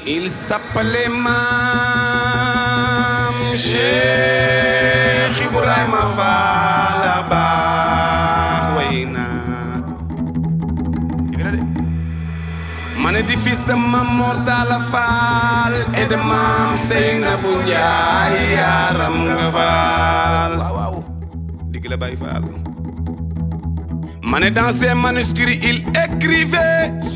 Il s'appelait Mam Cheikh Ibrahima Fall baax way na mané di fils de Mam Mortala Fall et de Mam Seynabou Ndiaye yaram nga Fall waaw dig la Baye Fall mané dans ses manuscrits il écrivait